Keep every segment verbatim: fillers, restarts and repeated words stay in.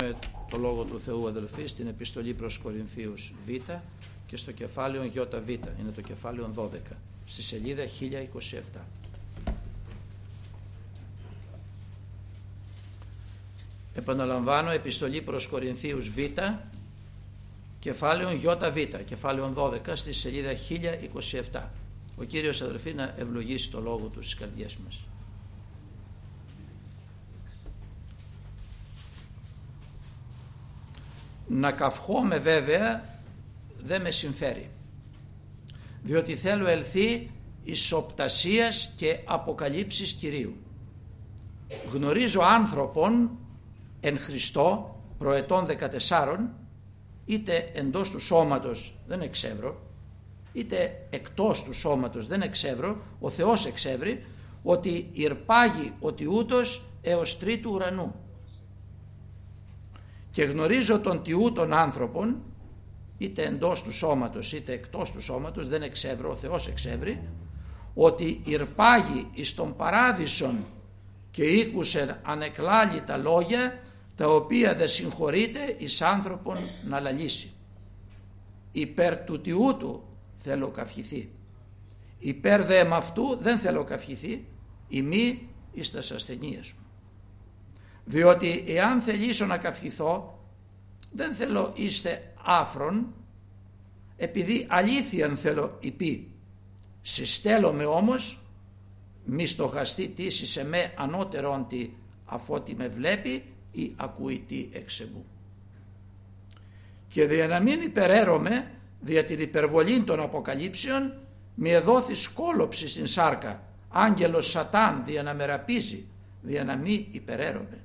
Το Λόγο του Θεού, αδελφοί, στην επιστολή προς Κορινθίους Β και στο κεφάλαιο ΙΒ, είναι το κεφάλαιο δώδεκα, στη σελίδα χίλια είκοσι επτά. Επαναλαμβάνω, επιστολή προς Κορινθίους Β, κεφάλαιο ΙΒ, κεφάλαιο δώδεκα, στη σελίδα χίλια είκοσι επτά. Ο Κύριος, αδελφοί, να ευλογήσει το Λόγο του στις καρδιές μας. Να καυχόμαι βέβαια δεν με συμφέρει, διότι θέλω ελθεί εις οπτασίας και αποκαλύψεις Κυρίου. Γνωρίζω άνθρωπον εν Χριστώ προετών δεκατεσσάρων, είτε εντός του σώματος δεν εξεύρω, είτε εκτός του σώματος δεν εξεύρω, ο Θεός εξεύρει, ότι ηρπάγει ότι ούτως έως τρίτου ουρανού. Και γνωρίζω τον τιού των άνθρωπων, είτε εντός του σώματος είτε εκτός του σώματος, δεν εξεύρω, ο Θεός εξεύρει, ότι ηρπάγει εις τον παράδεισον και ήκουσεν ανεκλάλητα λόγια, τα οποία δεν συγχωρείται εις άνθρωπον να λαλήσει. Υπέρ του τιού του θέλω καυχηθεί, υπέρ δε εμ' αυτού δεν θέλω καυχηθεί, ημί εις τας ασθενείες μου. Διότι εάν θελήσω να καυχηθώ, δεν θέλω είστε άφρον, επειδή αλήθειαν θέλω υπή. Συστέλλομαι όμως, μη στοχαστεί τίση σε με ανώτερον τι αφότι με βλέπει ή ακούει τι εξεμού. Και δια να μην υπεραίρομαι δια την υπερβολή των αποκαλύψεων, μη εδόθη σκόλοψη στην σάρκα, άγγελος Σατάν δια να με ραπίζει, δια να μη υπεραίρομαι.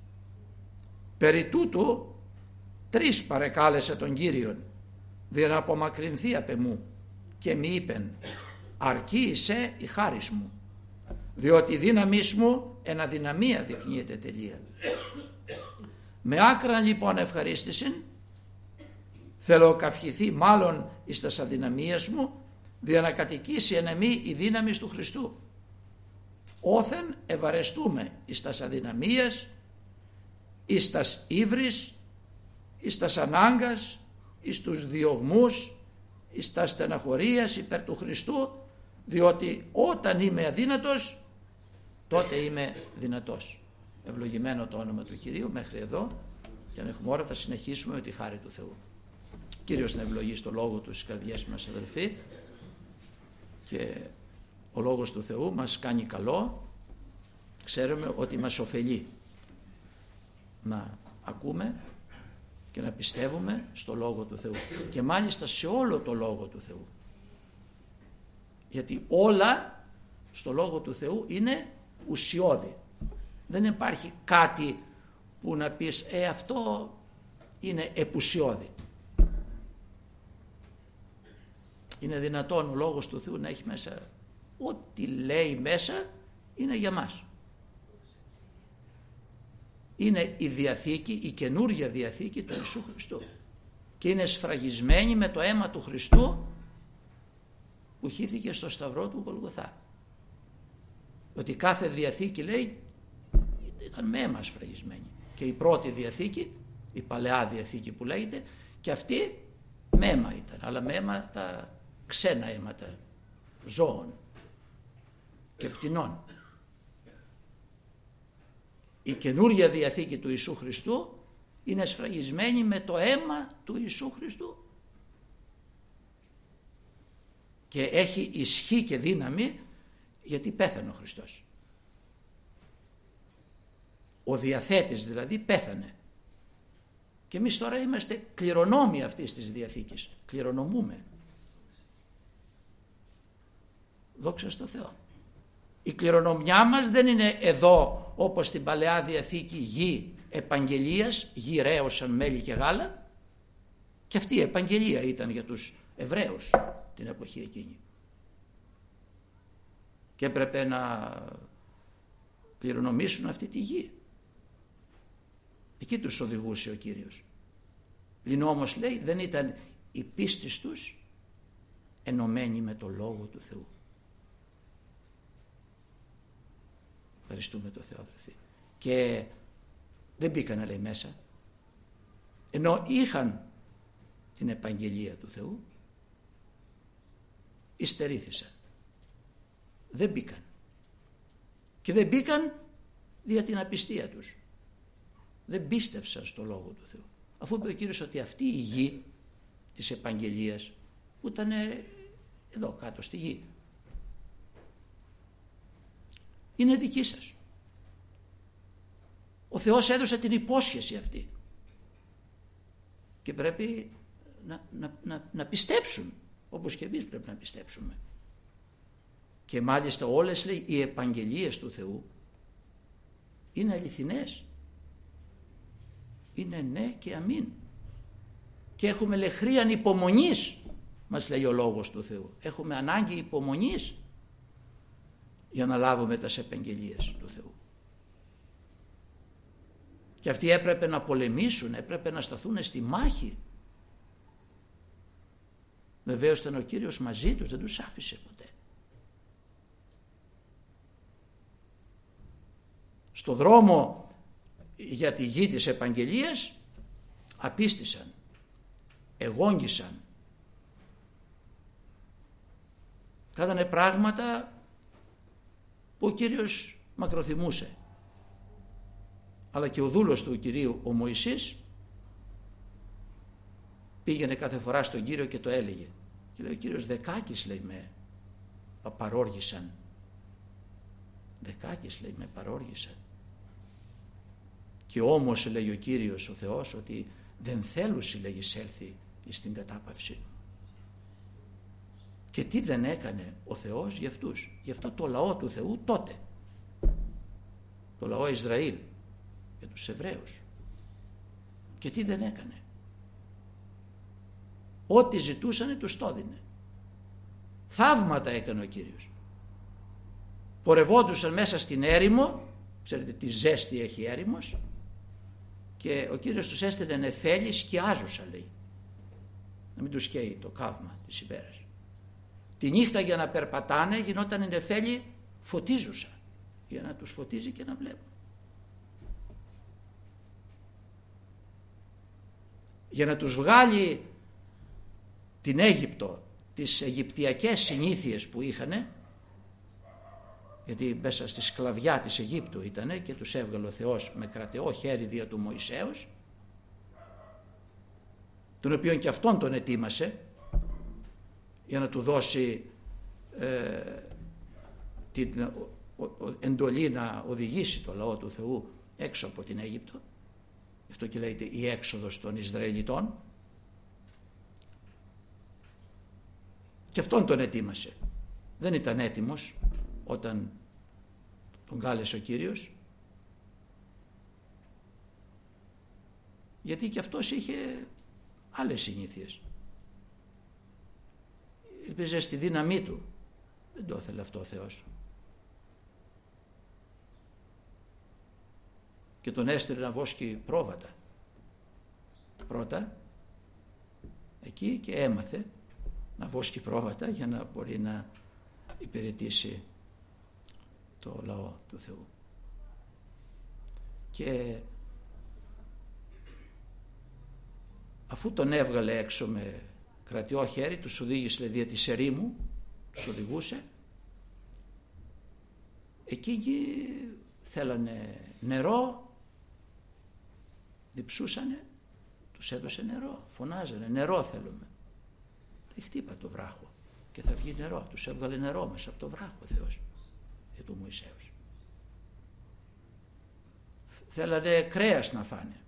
Περί τούτου τρεις παρεκάλεσε τον Κύριον, δια να απομακρυνθεί απ' εμού, και μη είπεν, αρκεί εισέ η χάρις μου, διότι η δύναμής μου εν αδυναμία δεικνύεται τελεία. Με άκραν λοιπόν ευχαρίστησιν, θέλω καυχηθεί μάλλον εις τας αδυναμίας μου, δια να κατοικήσει εν εμεί η δύναμις του Χριστού. Όθεν ευαρεστούμε εις τας αδυναμίας, εις τας ύβρις, εις τας ανάγκας, εις τους διωγμούς, εις τας στεναχωρίας υπέρ του Χριστού, διότι όταν είμαι αδύνατος, τότε είμαι δυνατός. Ευλογημένο το όνομα του Κυρίου. Μέχρι εδώ, και αν έχουμε ώρα θα συνεχίσουμε με τη χάρη του Θεού. Κύριος να ευλογήσει το Λόγο του στις καρδιές μας, αδελφοί, και ο Λόγος του Θεού μας κάνει καλό. Ξέρουμε ότι μας ωφελεί να ακούμε και να πιστεύουμε στο Λόγο του Θεού, και μάλιστα σε όλο το Λόγο του Θεού, γιατί όλα στο Λόγο του Θεού είναι ουσιώδη. Δεν υπάρχει κάτι που να πεις ε αυτό είναι επουσιώδη. Είναι δυνατόν ο Λόγος του Θεού να έχει μέσα ό,τι λέει μέσα είναι για μας. Είναι η Διαθήκη, η καινούργια Διαθήκη του Ιησού Χριστού, και είναι σφραγισμένη με το αίμα του Χριστού που χύθηκε στο σταυρό του Γολγοθά. Ότι κάθε Διαθήκη, λέει, ήταν με αίμα σφραγισμένη, και η πρώτη Διαθήκη, η Παλαιά Διαθήκη που λέγεται, και αυτή με αίμα ήταν, αλλά με αίμα τα ξένα αίματα ζώων και πτηνών. Η καινούργια Διαθήκη του Ιησού Χριστού είναι σφραγισμένη με το αίμα του Ιησού Χριστού και έχει ισχύ και δύναμη, γιατί πέθανε ο Χριστός. Ο διαθέτης δηλαδή πέθανε, και εμείς τώρα είμαστε κληρονόμοι αυτής της Διαθήκης, κληρονομούμε. Δόξα στο Θεό. Η κληρονομιά μας δεν είναι εδώ όπως στην Παλαιά Διαθήκη γη επαγγελίας, γη ρέως σαν μέλι και γάλα, και αυτή η επαγγελία ήταν για τους Εβραίους την εποχή εκείνη, και έπρεπε να κληρονομήσουν αυτή τη γη. Εκεί τους οδηγούσε ο Κύριος. Πλην όμως, λέει, δεν ήταν η πίστη τους ενωμένη με το Λόγο του Θεού. Ευχαριστούμε το Θεό, αδελφοί. Και δεν μπήκανε, λέει, μέσα ενώ είχαν την επαγγελία του Θεού, υστερήθησαν. Δεν μπήκαν. Και δεν μπήκαν δια την απιστία τους. Δεν πίστευσαν στο Λόγο του Θεού. Αφού είπε ο Κύριος ότι αυτή η γη της επαγγελίας που ήταν εδώ κάτω στη γη είναι δική σας. Ο Θεός έδωσε την υπόσχεση αυτή και πρέπει να, να, να, να πιστέψουν, όπως και εμείς πρέπει να πιστέψουμε. Και μάλιστα όλες, λέει, οι επαγγελίες του Θεού είναι αληθινές. Είναι ναι και αμήν. Και έχουμε λεχρίαν υπομονής, μας λέει ο Λόγος του Θεού. Έχουμε ανάγκη υπομονής για να λάβουμε τις επαγγελίες του Θεού. Και αυτοί έπρεπε να πολεμήσουν, έπρεπε να σταθούν στη μάχη. Βεβαίως ήταν ο Κύριος μαζί τους, δεν τους άφησε ποτέ. Στο δρόμο για τη γη της επαγγελίας απίστησαν, εγόγγισαν, κάνανε πράγματα που ο Κύριος μακροθυμούσε. Αλλά και ο δούλος του Κυρίου, ο Μωυσής, πήγαινε κάθε φορά στον Κύριο και το έλεγε. Και λέει ο Κύριος, δεκάκις, λέει, με παρόργησαν. Δεκάκις, λέει, με παρόργησαν. Και όμως, λέει ο Κύριος ο Θεός, ότι δεν θέλουσι, λέει, εισέλθει στην κατάπαυση. Και τι δεν έκανε ο Θεός για αυτούς, για αυτό το λαό του Θεού τότε, το λαό Ισραήλ, για τους Εβραίους. Και τι δεν έκανε. Ό,τι ζητούσανε τους το έδινε. Θαύματα έκανε ο Κύριος. Πορευόντουσαν μέσα στην έρημο, ξέρετε τι ζέστη έχει έρημος, και ο Κύριος τους έστελνε νεφέλη, σκιάζουσα, λέει, να μην τους καίει το καύμα της ημέρας. Τη νύχτα για να περπατάνε γινόταν η νεφέλη φωτίζουσα, για να τους φωτίζει και να βλέπουν. Για να τους βγάλει την Αίγυπτο, τις αιγυπτιακές συνήθειες που είχανε, γιατί μέσα στη σκλαβιά της Αιγύπτου ήτανε και τους έβγαλε ο Θεός με κρατεό χέρι δια του Μωυσέως, τον οποίον και αυτόν τον ετοίμασε για να του δώσει ε, την ο, ο, εντολή να οδηγήσει το λαό του Θεού έξω από την Αίγυπτο. Αυτό και λέγεται η έξοδος των Ισραηλιτών. Και αυτόν τον ετοίμασε. Δεν ήταν έτοιμος όταν τον κάλεσε ο Κύριος, γιατί και αυτός είχε άλλες συνήθειες. Ελπίζε στη δύναμή του. Δεν το ήθελε αυτό ο Θεός. Και τον έστειλε να βόσκει πρόβατα. Πρώτα εκεί και έμαθε να βόσκει πρόβατα για να μπορεί να υπηρετήσει το λαό του Θεού. Και αφού τον έβγαλε έξω με κρατιό χέρι, τους οδήγησε δια της ερήμου, τους οδηγούσε. Εκείνοι θέλανε νερό, διψούσανε, τους έδωσε νερό, φωνάζανε νερό θέλουμε. Χτύπα το βράχο και θα βγει νερό. Τους έβγαλε νερό μέσα από το βράχο ο Θεός για του Μωυσέους. Θέλανε κρέας να φάνε.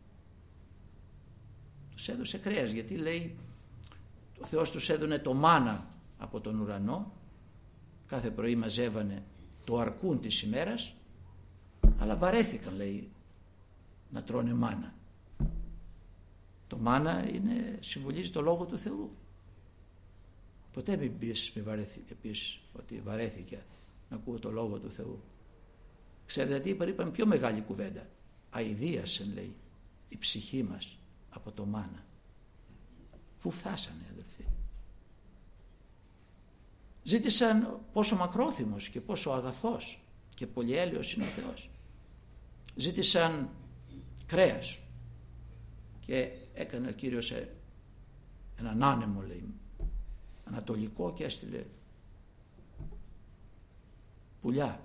Τους έδωσε κρέας, γιατί λέει ο Θεός τους έδωνε το μάνα από τον ουρανό. Κάθε πρωί μαζεύανε το αρκούν της ημέρας, αλλά βαρέθηκαν, λέει, να τρώνε μάνα. Το μάνα είναι, συμβολίζει το Λόγο του Θεού. Ποτέ μην πεις, μην βαρέθηκε, πεις ότι βαρέθηκε να ακούω το Λόγο του Θεού. Ξέρετε τι είπαν, είπαν πιο μεγάλη κουβέντα. Αηδίασεν, λέει, η ψυχή μας από το μάνα. Πού φτάσανε, αδελφοί. Ζήτησαν πόσο μακρόθυμος και πόσο αγαθός και πολυέλεος είναι ο Θεός. Ζήτησαν κρέας και έκανε ο Κύριος έναν άνεμο, λέει, ανατολικό, και έστειλε πουλιά,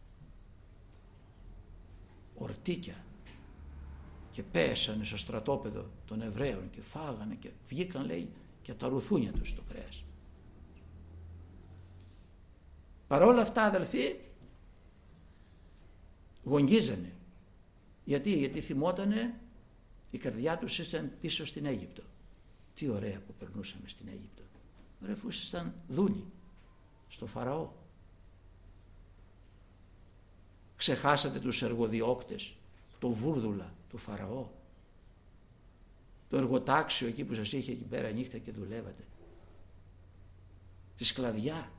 ορτίκια, και πέσανε στο στρατόπεδο των Εβραίων και φάγανε και βγήκαν, λέει, και από τα ρουθούνια τους το κρέας. Παρόλα αυτά, αδελφοί, γογγίζανε. Γιατί, γιατί θυμότανε, η καρδιά τους ήταν πίσω στην Αίγυπτο. Τι ωραία που περνούσαμε στην Αίγυπτο. Ωραία, αφού ήσασταν δούνοι στο Φαραώ. Ξεχάσατε τους εργοδιώκτες, το βούρδουλα του Φαραώ, το εργοτάξιο εκεί που σας είχε εκεί πέρα νύχτα και δουλεύατε, τη σκλαβιά.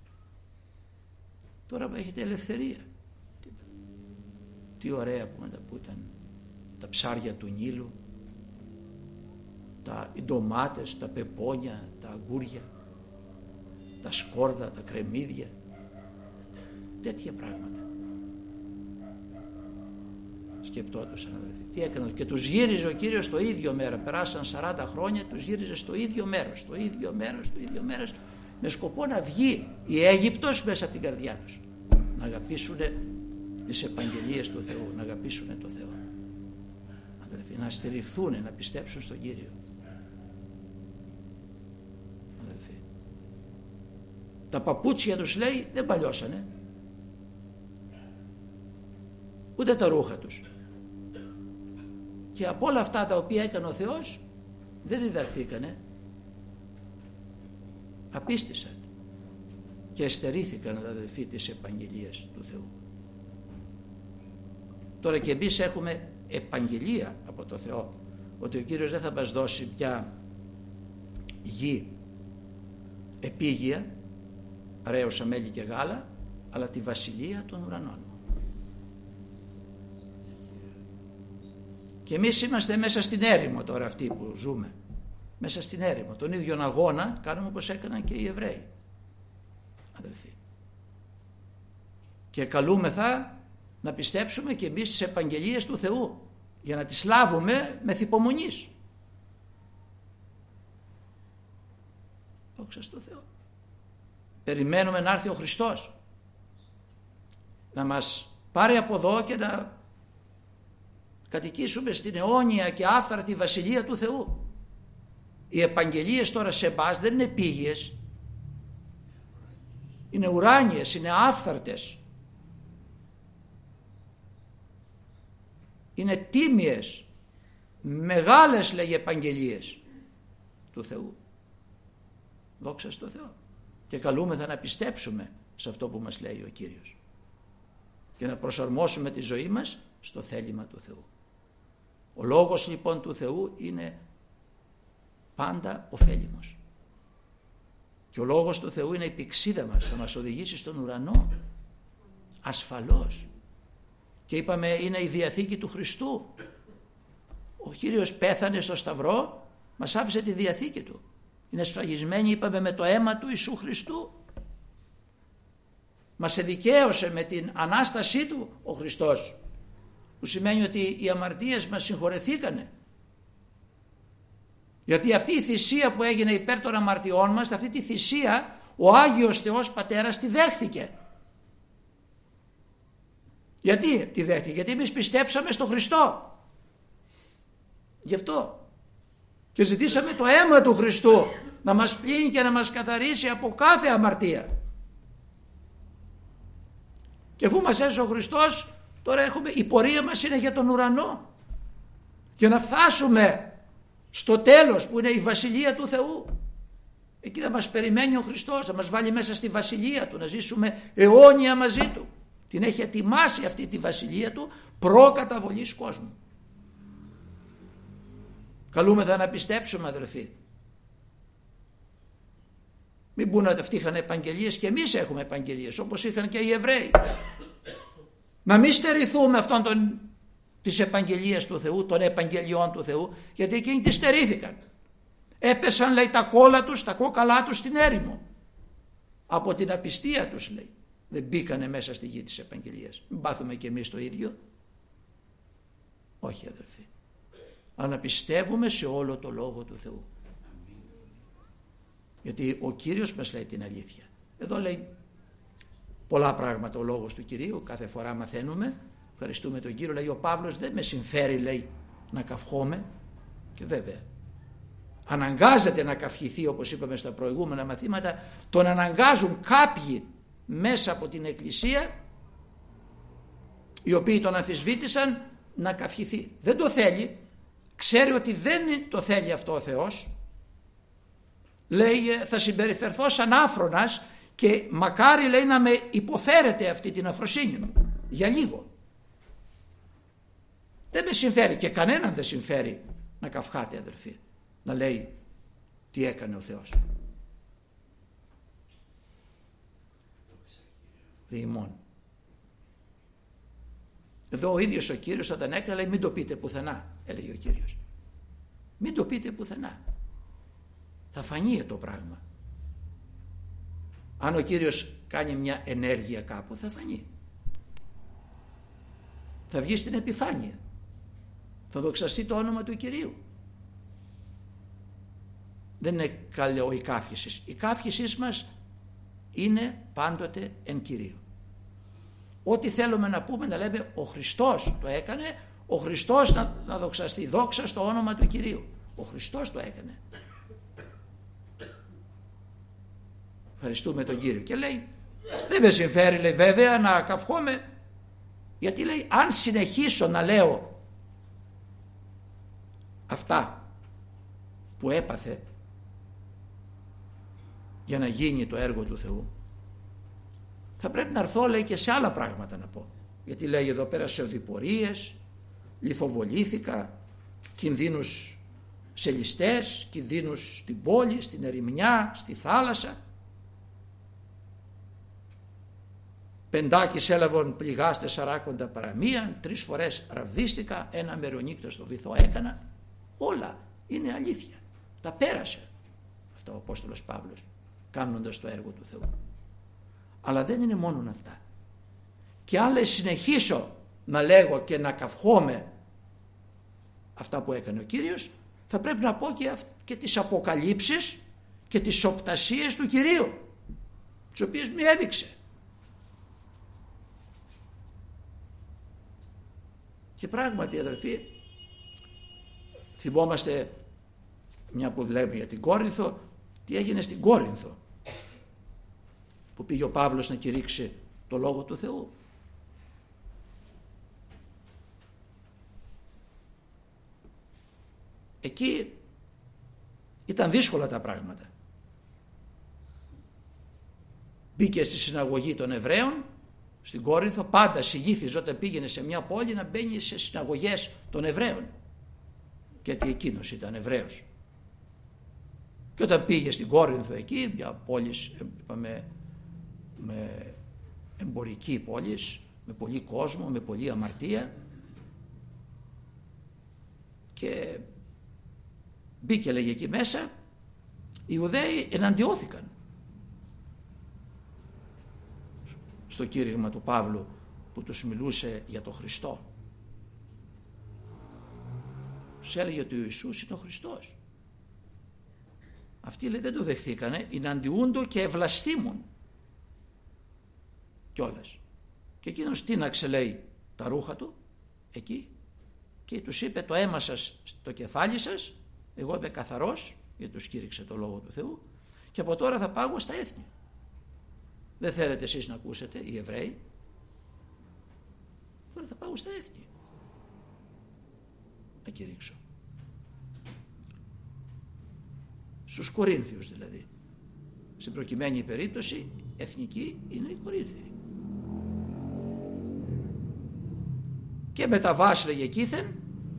Τώρα που έχετε ελευθερία, τι, τι ωραία που, που ήταν τα ψάρια του Νείλου, τα, οι ντομάτες, τα πεπόνια, τα αγκούρια, τα σκόρδα, τα κρεμμύδια, τέτοια πράγματα. Σκεπτόντουσαν, αδελφοί. Τι έκανε? Και τους γύριζε ο Κύριος το ίδιο μέρα. Περάσαν σαράντα χρόνια, τους γύριζε στο ίδιο μέρος, στο ίδιο μέρος, στο ίδιο μέρος, με σκοπό να βγει η Αίγυπτος μέσα από την καρδιά τους. Να αγαπήσουν τις επαγγελίες του Θεού, να αγαπήσουν το Θεό. Αδελφοί, να στηριχθούν, να πιστέψουν στον Κύριο. Αδελφοί, τα παπούτσια τους, λέει, δεν παλιώσανε, ούτε τα ρούχα τους. Και από όλα αυτά τα οποία έκανε ο Θεός δεν διδαχθήκανε, απίστησαν και εστερήθηκαν, αδελφοί, τις επαγγελίες του Θεού. Τώρα και εμείς έχουμε επαγγελία από το Θεό, ότι ο Κύριος δεν θα μας δώσει πια γη επίγεια, ρέωσα μέλι και γάλα, αλλά τη βασιλεία των ουρανών. Και εμείς είμαστε μέσα στην έρημο τώρα, αυτή που ζούμε, μέσα στην έρημο. Τον ίδιο αγώνα κάνουμε όπως έκαναν και οι Εβραίοι, αδελφοί. Και καλούμεθα να πιστέψουμε και εμείς στις επαγγελίες του Θεού, για να τις λάβουμε με θυπομονής. Δόξα στο Θεό. Περιμένουμε να έρθει ο Χριστός να μας πάρει από εδώ και να κατοικήσουμε στην αιώνια και άφθαρτη βασιλεία του Θεού. Οι επαγγελίες τώρα σε εμάς δεν είναι επίγειες, είναι ουράνιες, είναι άφθαρτες, είναι τίμιες, μεγάλες, λέγει, επαγγελίες του Θεού. Δόξα στο Θεό. Και καλούμεθα να πιστέψουμε σε αυτό που μας λέει ο Κύριος και να προσαρμόσουμε τη ζωή μας στο θέλημα του Θεού. Ο λόγος λοιπόν του Θεού είναι πάντα ωφέλιμος. Και ο λόγος του Θεού είναι η πηξίδα μας, θα μας οδηγήσει στον ουρανό ασφαλώς. Και είπαμε, είναι η Διαθήκη του Χριστού. Ο Κύριος πέθανε στο Σταυρό, μας άφησε τη Διαθήκη του. Είναι σφραγισμένη, είπαμε, με το αίμα του Ιησού Χριστού. Μας εδικαίωσε με την Ανάστασή του ο Χριστός, που σημαίνει ότι οι αμαρτίες μας συγχωρεθήκανε. Γιατί αυτή η θυσία που έγινε υπέρ των αμαρτιών μας, αυτή τη θυσία ο Άγιος Θεός Πατέρας τη δέχθηκε. Γιατί τη δέχθηκε? Γιατί εμείς πιστέψαμε στο Χριστό. Γι' αυτό. Και ζητήσαμε το αίμα του Χριστού να μας πλύνει και να μας καθαρίσει από κάθε αμαρτία. Και αφού μας έσωσε ο Χριστός, τώρα έχουμε, η πορεία μας είναι για τον ουρανό. Και να φτάσουμε στο τέλος που είναι η βασιλεία του Θεού. Εκεί θα μας περιμένει ο Χριστός, θα μας βάλει μέσα στη βασιλεία του, να ζήσουμε αιώνια μαζί του. Την έχει ετοιμάσει αυτή τη βασιλεία του προκαταβολής κόσμου. Καλούμεθα να πιστέψουμε, αδελφοί. Μην πούνε ότι αυτοί είχαν επαγγελίες και εμείς έχουμε επαγγελίες όπως είχαν και οι Εβραίοι. Να μην στερηθούμε αυτών των, της επαγγελίας του Θεού, των επαγγελιών του Θεού, γιατί εκείνοι τις στερήθηκαν. Έπεσαν, λέει, τα κόλλα τους, τα κόκαλά τους στην έρημο. Από την απιστία τους, λέει. Δεν μπήκανε μέσα στη γη της επαγγελίας. Μην πάθουμε κι εμείς το ίδιο. Όχι, αδελφοί. αλλά να πιστεύουμε σε όλο το Λόγο του Θεού. Γιατί ο Κύριος μας λέει την αλήθεια. Εδώ λέει πολλά πράγματα ο Λόγος του Κυρίου, κάθε φορά μαθαίνουμε, ευχαριστούμε τον Κύριο. Λέει ο Παύλος, δεν με συμφέρει, λέει, να καυχόμαι. Και βέβαια αναγκάζεται να καυχηθεί, όπως είπαμε στα προηγούμενα μαθήματα. Τον αναγκάζουν κάποιοι μέσα από την Εκκλησία, οι οποίοι τον αμφισβήτησαν, να καυχηθεί. Δεν το θέλει, ξέρει ότι δεν το θέλει αυτό ο Θεός. Λέει, θα συμπεριφερθώ σαν άφρονας και μακάρι, λέει, να με υποφέρετε αυτή την αφροσύνη μου για λίγο. Δεν με συμφέρει και κανέναν δεν συμφέρει να καυχάτε, αδελφοί, να λέει τι έκανε ο Θεός. Διημών. Εδώ ο ίδιος ο Κύριος όταν έκανε, λέει, μην το πείτε πουθενά, έλεγε ο Κύριος. Μην το πείτε πουθενά. Θα φανεί το πράγμα. Αν ο Κύριος κάνει μια ενέργεια κάπου, θα φανεί. Θα βγει στην επιφάνεια. Θα δοξαστεί το όνομα του Κυρίου. Δεν είναι καλό η καύχηση. Η καύχησή μας είναι πάντοτε εν Κυρίω. Ό,τι θέλουμε να πούμε, να λέμε ο Χριστός το έκανε, ο Χριστός να, να δοξαστεί. Δόξα στο όνομα του Κυρίου. Ο Χριστός το έκανε. Ευχαριστούμε τον Κύριο. Και λέει, δεν με συμφέρει, λέει, βέβαια να καυχόμαι, γιατί, λέει, αν συνεχίσω να λέω αυτά που έπαθε για να γίνει το έργο του Θεού, θα πρέπει να έρθω, λέει, και σε άλλα πράγματα να πω. Γιατί λέει εδώ πέρα σε οδηπορίες, λιθοβολήθηκα, κινδύνους σε ληστές, κινδύνους στην πόλη, στην ερημιά, στη θάλασσα. Πεντάκις έλαβαν πληγάστε σαράκοντα παραμίαν, τρεις φορές ραβδίστηκα, ένα μερονύκτο στο βυθό έκανα. Όλα είναι αλήθεια. Τα πέρασε αυτό ο Απόστολος Παύλος κάνοντας το έργο του Θεού. Αλλά δεν είναι μόνο αυτά. Και αν, λέει, συνεχίσω να λέγω και να καυχόμαι αυτά που έκανε ο Κύριος, θα πρέπει να πω και, και τις αποκαλύψεις και τις οπτασίες του Κυρίου, τις οποίες μου έδειξε. Και πράγματι, αδελφοί, θυμόμαστε, μια που λέμε για την Κόρινθο, τι έγινε στην Κόρινθο που πήγε ο Παύλος να κηρύξει το Λόγο του Θεού. Εκεί ήταν δύσκολα τα πράγματα. Μπήκε στη συναγωγή των Εβραίων στην Κόρινθο, πάντα συγγύθιζε όταν πήγαινε σε μια πόλη να μπαίνει σε συναγωγές των Εβραίων, γιατί εκείνος ήταν Εβραίος. Και όταν πήγε στην Κόρινθο εκεί, μια πόλη, είπαμε, με εμπορική πόλη, με πολύ κόσμο, με πολλή αμαρτία, και μπήκε, λέγε, εκεί μέσα, οι Ιουδαίοι εναντιώθηκαν στο κήρυγμα του Παύλου που τους μιλούσε για τον Χριστό. Τους έλεγε ότι ο Ιησούς είναι ο Χριστός. Αυτοί, λέει, δεν το δεχθήκανε, εναντιούντο και ευλαστήμουν κιόλας. Και εκείνος τίναξε, λέει, τα ρούχα του εκεί και τους είπε, το αίμα σας στο κεφάλι σας, εγώ είμαι καθαρός, γιατί τους κήρυξε το Λόγο του Θεού, και από τώρα θα πάγω στα έθνη. Δεν θέλετε εσείς να ακούσετε, οι Εβραίοι, τώρα θα πάω στα έθνη να κηρύξω. Στους Κορίνθιους δηλαδή. Στην προκειμένη περίπτωση εθνική είναι οι Κορίνθιοι. Και μεταβάσει, λέγε, εκείθεν,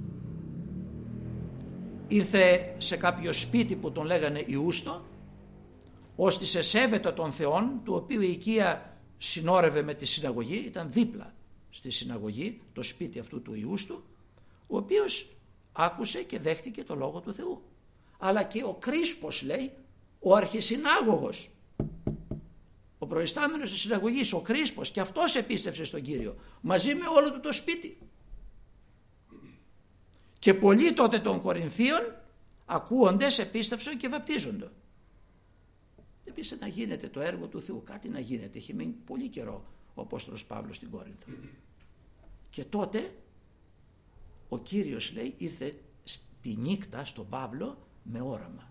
ήρθε σε κάποιο σπίτι που τον λέγανε Ιούστο, ώστε σέβεται των θεών, του οποίου η οικία συνόρευε με τη συναγωγή, ήταν δίπλα στη συναγωγή, το σπίτι αυτού του Ιούστου, ο οποίος άκουσε και δέχτηκε το Λόγο του Θεού. Αλλά και ο Κρίσπος, λέει, ο αρχισυνάγωγος, ο προϊστάμενος της συναγωγής, ο Κρίσπος, και αυτός επίστευσε στον Κύριο μαζί με όλο του το σπίτι. Και πολλοί τότε των Κορινθίων ακούοντες επίστευσαν και βαπτίζονται. Επίσης να γίνεται το έργο του Θεού, κάτι να γίνεται. Έχει μείνει πολύ καιρό ο Απόστολος Παύλος στην Κόρινθο. Και τότε ο Κύριος, λέει, ήρθε στη νύχτα στον Παύλο με όραμα.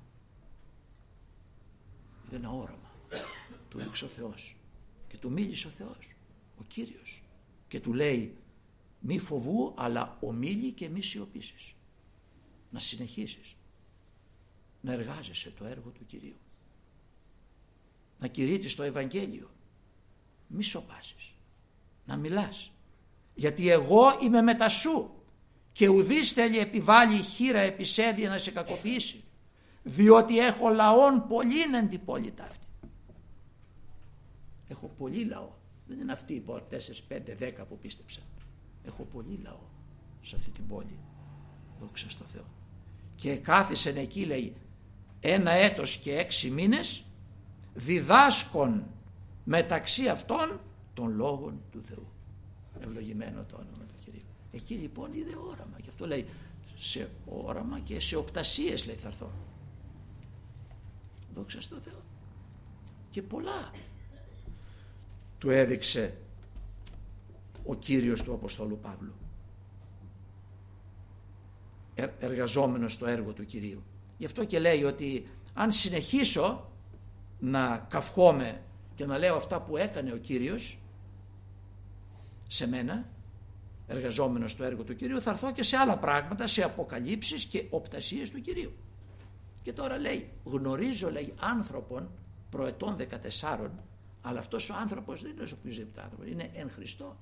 Είδε ένα όραμα. Του έριξε ο Θεός και του μίλησε ο Θεός, ο Κύριος, και του λέει: μη φοβού, αλλά ομίλη και μη σιωπήσεις. Να συνεχίσεις να εργάζεσαι το έργο του Κυρίου, να κηρύττεις το Ευαγγέλιο, μη σωπάσεις, να μιλάς, γιατί εγώ είμαι μετά σου και ουδής θέλει επιβάλλει χείρα επισέδια να σε κακοποιήσει, διότι έχω λαόν πολλήν εν την πόλη ταύτη. Έχω πολύ λαό, δεν είναι αυτοί οι τέσσερις, πέντε, δέκα που πίστεψαν. Έχω πολύ λαό σε αυτή την πόλη, δόξα στο Θεό. Και κάθισεν εκεί, λέει, ένα έτος και έξι μήνες διδάσκων μεταξύ αυτών των λόγων του Θεού. Ευλογημένο το όνομα του Κυρίου. Εκεί λοιπόν είδε όραμα, γι' αυτό λέει σε όραμα και σε οπτασίες, λέει, θα έρθω. Δόξα στο Θεό. Και πολλά του έδειξε ο Κύριος του Αποστόλου Παύλου, εργαζόμενος στο έργο του Κυρίου. Γι' αυτό και λέει ότι αν συνεχίσω να καυχόμαι και να λέω αυτά που έκανε ο Κύριος σε μένα, εργαζόμενος στο έργο του Κυρίου, θα έρθω και σε άλλα πράγματα, σε αποκαλύψεις και οπτασίες του Κυρίου. Και τώρα λέει, γνωρίζω, λέει, άνθρωπον προετών δεκατεσσάρων, αλλά αυτός ο άνθρωπος δεν είναι οποιοδήποτε άνθρωπος, είναι εν Χριστώ.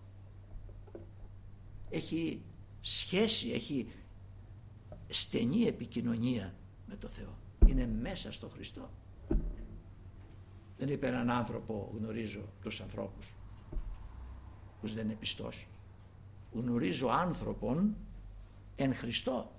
Έχει σχέση, έχει στενή επικοινωνία με το Θεό. Είναι μέσα στο Χριστό. Δεν είπε έναν άνθρωπο, γνωρίζω τους ανθρώπους που δεν είναι πιστός. Γνωρίζω άνθρωπον εν Χριστώ.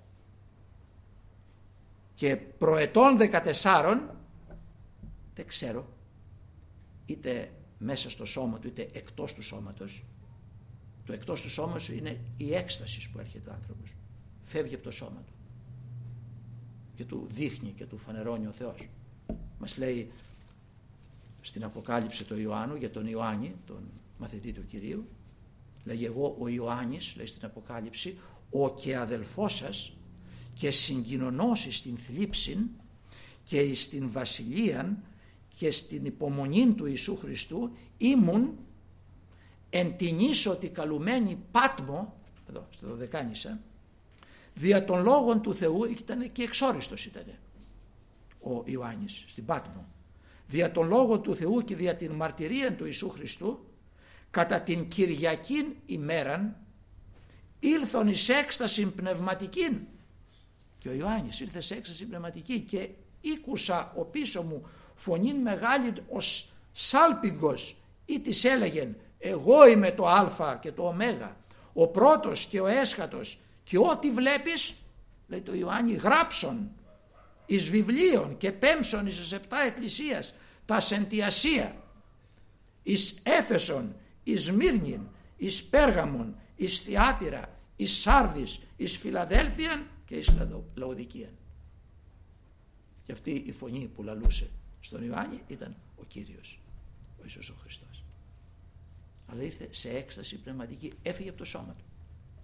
Και προετών δεκατεσσάρων δεν ξέρω, είτε μέσα στο σώμα του είτε εκτός του σώματος. Το εκτός του σώματος είναι η έκσταση που έρχεται ο άνθρωπος. Φεύγει από το σώμα του και του δείχνει και του φανερώνει ο Θεός. Μας λέει στην Αποκάλυψη του Ιωάννου για τον Ιωάννη, τον μαθητή του Κυρίου, λέγει, εγώ ο Ιωάννης, λέει στην Αποκάλυψη, ο και αδελφός σας και συγκοινωνώσει στην θλίψην και στην βασιλείαν και στην υπομονή του Ιησού Χριστού, ήμουν εν την ίσοτη καλουμένη Πάτμο, εδώ στη Δωδεκάνησα, δια των λόγων του Θεού, ήταν και εξόριστος ήταν ο Ιωάννης στην Πάτμο, δια των λόγων του Θεού και δια την μαρτυρία του Ιησού Χριστού, κατά την Κυριακήν ημέραν ήλθον εις έκσταση πνευματικήν. Και ο Ιωάννης ήρθε σε έκσταση πνευματική και ήκουσα ο πίσω μου φωνήν μεγάλη ως σάλπιγγος, ή της έλεγεν, εγώ είμαι το Α και το Ω, ο πρώτος και ο έσχατος, και ό,τι βλέπεις, λέει το Ιωάννη, γράψον εις βιβλίων και πέμψον εις επτά εκκλησίας, τα σεντιασία, εις Έφεσον, εις Μύρνην, εις Πέργαμον, εις Θιάτυρα, εις Σάρδης, εις Φιλαδέλφιαν και εις Λαοδικίαν. Και αυτή η φωνή που λαλούσε στον Ιωάννη ήταν ο Κύριος, ο Ιησούς ο Χριστός. Αλλά ήρθε σε έκσταση πνευματική, έφυγε από το σώμα του.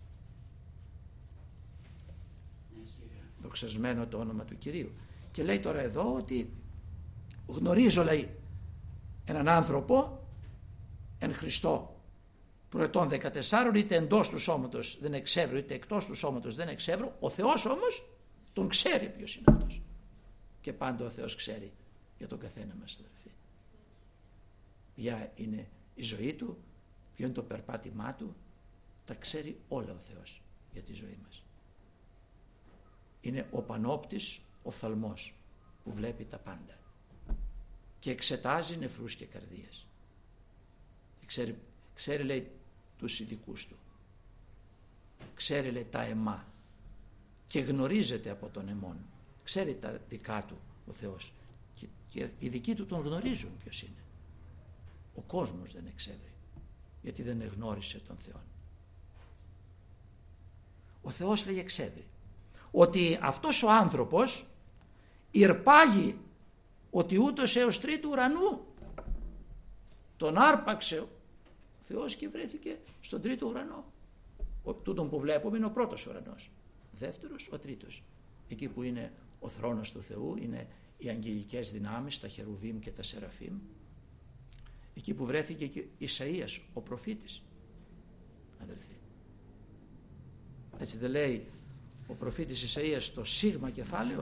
Δοξασμένο το όνομα του Κυρίου. Και λέει τώρα εδώ ότι γνωρίζω, λέει, έναν άνθρωπο εν Χριστώ προετών δεκατεσσάρων, είτε εντός του σώματος δεν εξεύρω είτε εκτός του σώματος δεν εξεύρω. Ο Θεός όμως τον ξέρει ποιος είναι αυτός. Και πάντα ο Θεός ξέρει για τον καθένα μας, αδερφοί. Ποια είναι η ζωή του, ποιο είναι το περπάτημά του, τα ξέρει όλα ο Θεός για τη ζωή μας. Είναι ο πανόπτης οφθαλμός που βλέπει τα πάντα και εξετάζει νεφρούς και καρδίες. Και ξέρει, ξέρει, λέει, τους ειδικούς του. Ξέρει, λέει, τα αιμά και γνωρίζεται από τον αιμόν. Ξέρει τα δικά του ο Θεός και, και οι δικοί του τον γνωρίζουν ποιος είναι. Ο κόσμος δεν εξεύρει γιατί δεν εγνώρισε τον Θεό. Ο Θεός, λέει, εξεύρει. ότι αυτός ο άνθρωπος ηρπάγει ότι ούτως έως τρίτου ουρανού. Τον άρπαξε ο Θεός και βρέθηκε στον τρίτο ουρανό. Ο, τούτον που βλέπουμε είναι ο πρώτος ουρανός. Δεύτερος, ο τρίτος. Εκεί που είναι ο θρόνος του Θεού, είναι οι αγγελικές δυνάμεις, τα χερουβίμ και τα σεραφίμ. Εκεί που βρέθηκε και Ισαΐας, ο προφήτης, αδελφοί. Έτσι δεν λέει ο προφήτης Ισαΐας στο σίγμα κεφάλαιο?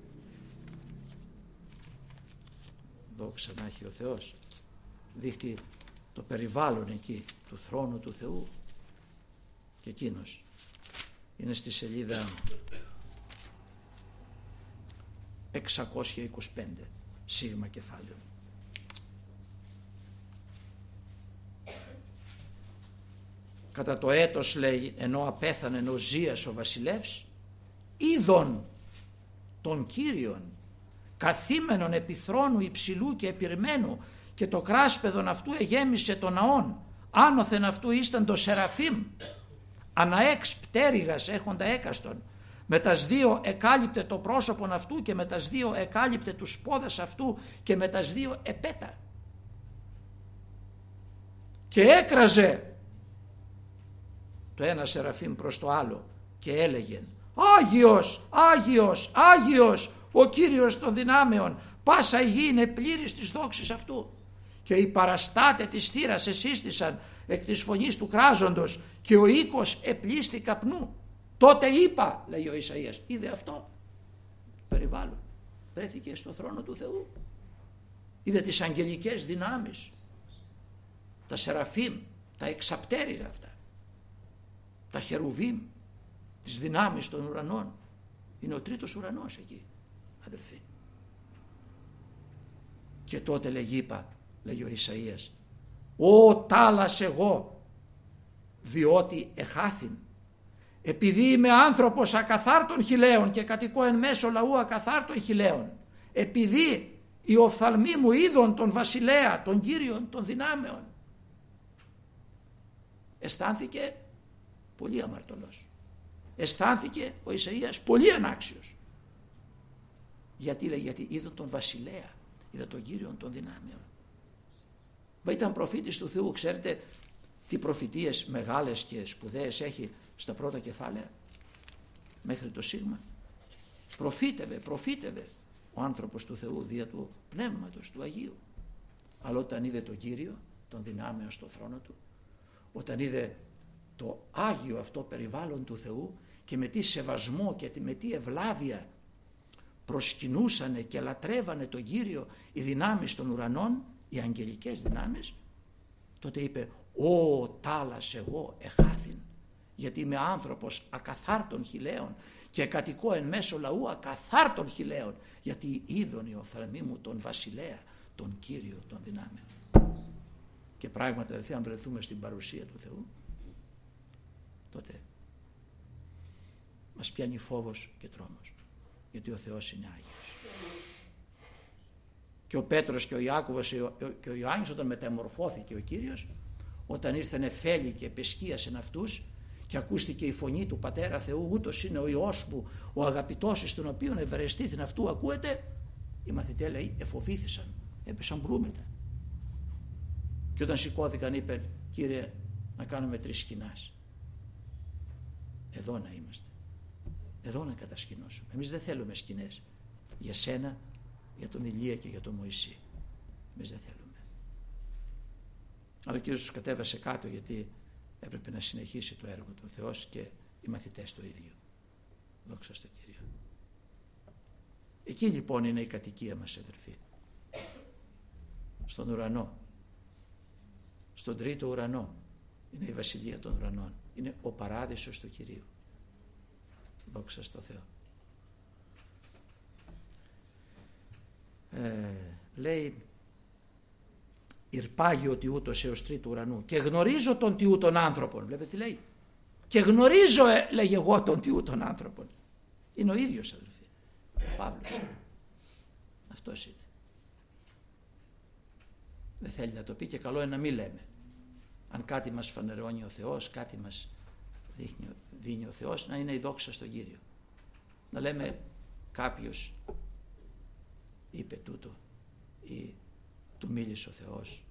Δόξα να έχει ο Θεός. Δείχνει το περιβάλλον εκεί του θρόνου του Θεού. Και εκείνος είναι στη σελίδα εξακόσια είκοσι πέντε, σίγμα κεφάλαιο. Κατά το έτος, λέει, ενώ απέθανε ο Ζίας ο βασιλεύς, είδον τον Κύριον καθήμενον επί θρόνου υψηλού και επιρμένου, και το κράσπεδον αυτού εγέμισε τον ναόν, άνωθεν αυτού ήσταν το σεραφείμ, αναέξ πτέρυγας έχοντα έκαστον, με τας δύο εκάλυπτε το πρόσωπον αυτού και με τας δύο εκάλυπτε τους πόδας αυτού και με τας δύο επέτα. Και έκραζε το ένα σεραφείμ προς το άλλο και έλεγεν: Άγιος, Άγιος, Άγιος, ο Κύριος των δυνάμεων, πάσα η γη είναι πλήρης της δόξης αυτού. Και οι παραστάτε της θύρας εσύστησαν εκ της φωνής του κράζοντος και ο οίκος επλήστη καπνού. Τότε είπα, λέει ο Ισαΐας, είδε αυτό περιβάλλον, βρέθηκε στο θρόνο του Θεού, είδε τις αγγελικές δυνάμεις, τα σεραφείμ, τα εξαπτέρυγα αυτά, τα χερουβίμ, τις δυνάμεις των ουρανών. Είναι ο τρίτος ουρανός εκεί, αδελφοί. Και τότε λέγει, είπα, λέγει ο Ισαΐας, «Ω τάλας εγώ, διότι εχάθην, επειδή είμαι άνθρωπος ακαθάρτων χιλέων και κατοικώ εν μέσω λαού ακαθάρτων χιλέων, επειδή οι οφθαλμοί μου είδον τον βασιλέα, τον Κύριον των δυνάμεων». Αισθάνθηκε πολύ αμαρτωλός. Αισθάνθηκε ο Ισαΐας πολύ ανάξιος. Γιατί, λέει, γιατί είδον τον βασιλέα, είδα τον Κύριον των δυνάμεων. Μα ήταν προφήτης του Θεού. Ξέρετε τι προφητείες μεγάλες και σπουδαίες έχει στα πρώτα κεφάλαια μέχρι το σίγμα? Προφήτευε, προφήτευε ο άνθρωπος του Θεού δια του Πνεύματος του Αγίου. Αλλά όταν είδε τον Κύριο των δυνάμεων στο θρόνο του, όταν είδε το Άγιο αυτό περιβάλλον του Θεού και με τι σεβασμό και με τι ευλάβεια προσκυνούσανε και λατρεύανε τον Κύριο οι δυνάμεις των ουρανών, οι αγγελικές δυνάμεις, τότε είπε: «Ω τάλας εγώ εχάθην, γιατί είμαι άνθρωπος ακαθάρτων χιλέων και κατοικώ εν μέσω λαού ακαθάρτων χιλέων, γιατί είδον οι οφθαλμοί μου τον βασιλέα, τον Κύριο των δυνάμεων». Και πράγματι, αδελφοί, αν βρεθούμε στην παρουσία του Θεού, τότε μας πιάνει φόβος και τρόμος, γιατί ο Θεός είναι Άγιος. Και ο Πέτρος και ο Ιάκωβος και ο Ιωάννης, όταν μεταμορφώθηκε ο Κύριος, όταν ήρθε νεφέλη και επεσκίασεν αυτούς και ακούστηκε η φωνή του Πατέρα Θεού, ούτως είναι ο Υιός μου, ο αγαπητός εις τον οποίον ευερεστήθην αυτού ακούετε, οι μαθητές, λέει, εφοβήθησαν, έπεσαν μπρούμετα. Και όταν σηκώθηκαν είπε: «Κύριε, να κάνουμε τρεις σκηνάς. Εδώ να είμαστε. Εδώ να κατασκηνώσουμε. Εμείς δεν θέλουμε σκηνές για σένα, για τον Ηλία και για τον Μωυσή. Εμείς δεν θέλουμε». Αλλά ο Κύριος τους κατέβασε κάτω, γιατί έπρεπε να συνεχίσει το έργο του Θεός και οι μαθητές το ίδιο. Δόξα στον Κύριο. Εκεί λοιπόν είναι η κατοικία μας, αδελφοί. Στον ουρανό. Στον τρίτο ουρανό είναι η βασιλεία των ουρανών. Είναι ο παράδεισος του Κυρίου. Δόξα στο Θεό. Ε, λέει, «Ηρπάγει ο τιού το έως τρίτου ουρανού και γνωρίζω τον τιού των άνθρωπων». Βλέπετε τι λέει. Και γνωρίζω, ε, λέγε, εγώ τον τιού των άνθρωπων. Είναι ο ίδιος, αδελφοί. Ο Παύλος. Αυτός είναι. Δεν θέλει να το πει και καλό είναι να μην λέμε. Αν κάτι μας φανερώνει ο Θεός, κάτι μας δείχνει, δίνει ο Θεός, να είναι η δόξα στον Κύριο. να λέμε κάποιος είπε τούτο ή του μίλησε ο Θεός.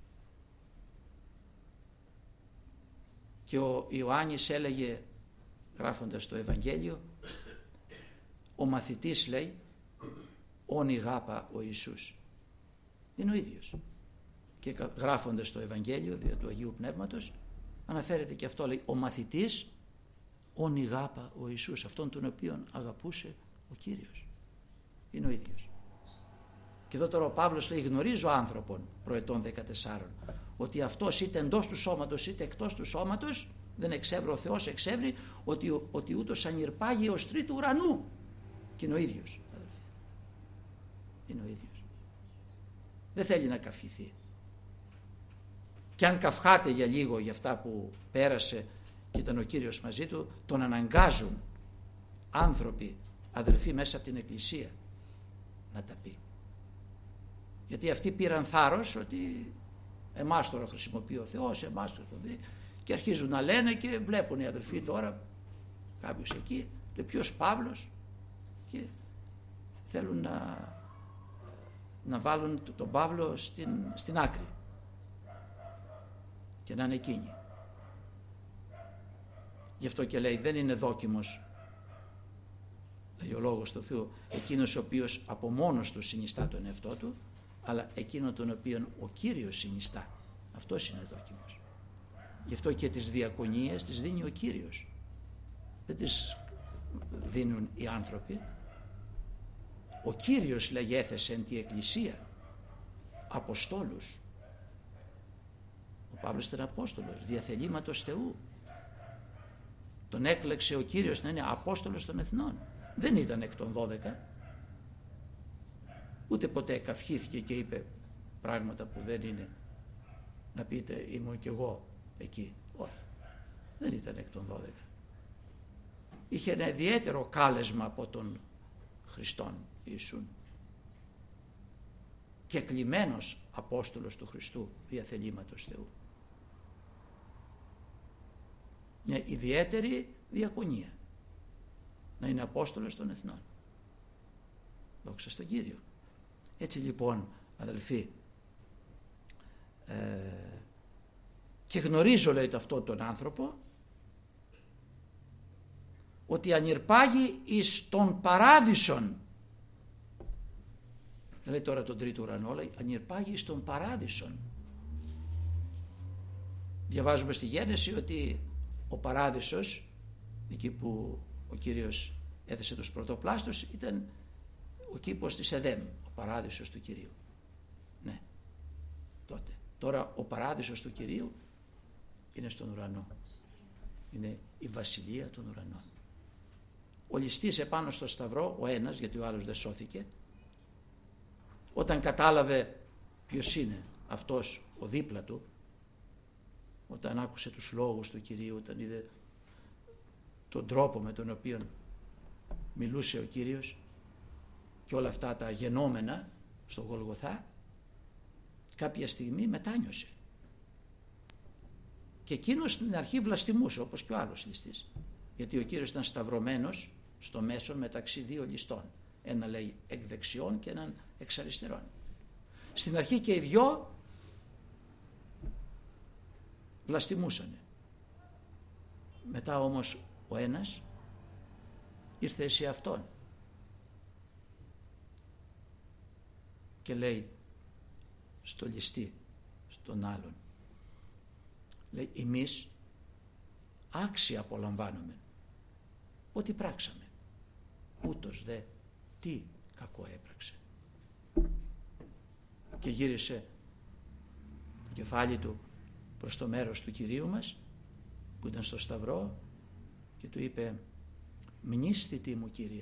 Και ο Ιωάννης έλεγε, γράφοντας το Ευαγγέλιο, ο μαθητής λέει όν ηγάπα ο Ιησούς. Είναι ο ίδιος. Και γράφοντας το Ευαγγέλιο δια του Αγίου Πνεύματος αναφέρεται και αυτό, λέει ο μαθητής όν ηγάπα ο Ιησούς, αυτόν τον οποίον αγαπούσε ο Κύριος. Είναι ο ίδιος. Και εδώ τώρα ο Παύλος λέει γνωρίζω άνθρωπον προετών δεκατεσσάρων ότι αυτός είτε εντός του σώματος είτε εκτός του σώματος δεν εξεύρω ο Θεός εξεύρει ότι, ότι ούτως ανηρπάγει ως τρίτου ουρανού. Και είναι ο ίδιος, αδελφοί. Είναι ο ίδιος. Δεν θέλει να καυχηθεί. Και αν καυχάται για λίγο για αυτά που πέρασε και ήταν ο Κύριος μαζί του, τον αναγκάζουν άνθρωποι, αδελφοί, μέσα από την Εκκλησία να τα πει. Γιατί αυτοί πήραν θάρρος ότι εμάς τώρα χρησιμοποιεί ο Θεός, εμάς χρησιμοποιεί, και αρχίζουν να λένε και βλέπουν οι αδελφοί τώρα κάποιος εκεί, λέει ποιος Παύλος, και θέλουν να, να βάλουν τον Παύλο στην, στην άκρη και να είναι εκείνοι. Γι' αυτό και λέει δεν είναι δόκιμος, λέει ο Λόγος του Θεού, εκείνος ο οποίος από μόνος του συνιστά τον εαυτό του, αλλά εκείνο τον οποίον ο Κύριος συνιστά. Αυτός είναι δόκιμος. Γι' αυτό και τις διακονίες τις δίνει ο Κύριος. Δεν τις δίνουν οι άνθρωποι. Ο Κύριος λέγει έθεσε εν τη Εκκλησία αποστόλους. Ο Παύλος ήταν Απόστολος διαθελήματος Θεού. Τον έκλεξε ο Κύριος να είναι Απόστολος των Εθνών. Δεν ήταν εκ των δώδεκα. Ούτε ποτέ καυχήθηκε και είπε πράγματα που δεν είναι, να πείτε ήμουν κι εγώ εκεί. Όχι, δεν ήταν εκ των δώδεκα. Είχε ένα ιδιαίτερο κάλεσμα από τον Χριστόν Ιησούν και κλιμμένος Απόστολος του Χριστού διαθελήματος Θεού. Μια ιδιαίτερη διακονία να είναι Απόστολος των Εθνών. Δόξα στον Κύριο. Έτσι λοιπόν αδελφοί, ε, και γνωρίζω λέει αυτό τον άνθρωπο ότι ανηρπάγει εις τον παράδεισον. Δεν λέει τώρα τον τρίτο ουρανό, λέει ανηρπάγει εις τον παράδεισον. Διαβάζουμε στη Γένεση ότι ο παράδεισος, εκεί που ο Κύριος έθεσε τους πρωτοπλάστους, ήταν ο κήπος της Εδέμ, ο παράδεισος του Κυρίου. Ναι, τότε. Τώρα ο παράδεισος του Κυρίου είναι στον ουρανό. Είναι η βασιλεία των ουρανών. Ο ληστής επάνω στο σταυρό, ο ένας, γιατί ο άλλος δεν σώθηκε, όταν κατάλαβε ποιος είναι αυτός ο δίπλα του, όταν άκουσε τους λόγους του Κυρίου, όταν είδε τον τρόπο με τον οποίο μιλούσε ο Κύριος και όλα αυτά τα γενόμενα στο Γολγοθά, κάποια στιγμή μετάνιωσε. Και εκείνος στην αρχή βλαστημούσε όπως και ο άλλος ληστής, γιατί ο Κύριος ήταν σταυρωμένος στο μέσον μεταξύ δύο ληστών, ένα λέει εκ δεξιών και έναν εξ αριστερών. Στην αρχή και οι δυο βλαστημούσανε. Μετά όμως ο ένας ήρθε σε αυτόν και λέει στο ληστή, στον άλλον, λέει εμείς άξια απολαμβάνουμε ό,τι πράξαμε, ούτως δε τι κακό έπραξε. Και γύρισε το κεφάλι του προς το μέρος του Κυρίου μας που ήταν στο σταυρό και του είπε μνήσθητη μου Κύριε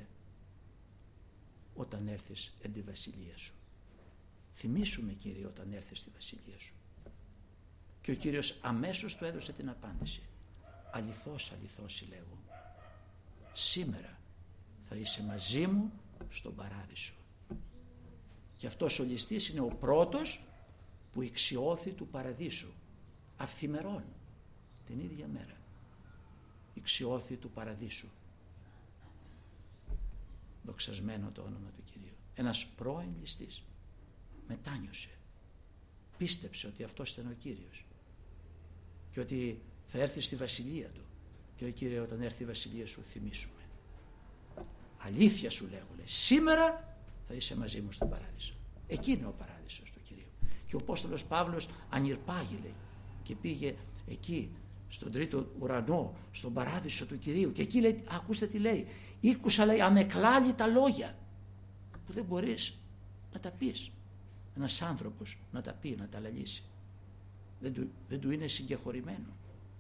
όταν έρθεις εν τη βασιλεία σου. Θυμήσου με Κύριε όταν έρθεις στη βασιλεία σου. Και ο Κύριος αμέσως του έδωσε την απάντηση. Αληθώς, αληθώς συλλέγω, σήμερα θα είσαι μαζί μου στον παράδεισο. Και αυτός ο ληστής είναι ο πρώτος που ηξιώθη του παραδείσου. Αυθημερών την ίδια μέρα ηξιώθη του παραδείσου. Δοξασμένο το όνομα του Κυρίου. Ένας πρώην ληστής μετάνιωσε, πίστεψε ότι αυτός ήταν ο Κύριος και ότι θα έρθει στη βασιλεία του. Και λέει, Κύριε, όταν έρθει η βασιλεία σου θυμήσου με. Αλήθεια σου λέγω, λέει, σήμερα θα είσαι μαζί μου στον παράδεισο. Εκεί είναι ο παράδεισος του Κυρίου. Και ο Απόστολος Παύλος ανηρπάγει, λέει, και πήγε εκεί στον τρίτο ουρανό, στον παράδεισο του Κυρίου, και εκεί λέει, ακούστε τι λέει, ήκουσα, λέει, ανεκλάλητα λόγια που δεν μπορείς να τα πεις. Ένας άνθρωπος να τα πει, να τα λαλήσει, δεν του, δεν του είναι συγκεχωρημένο.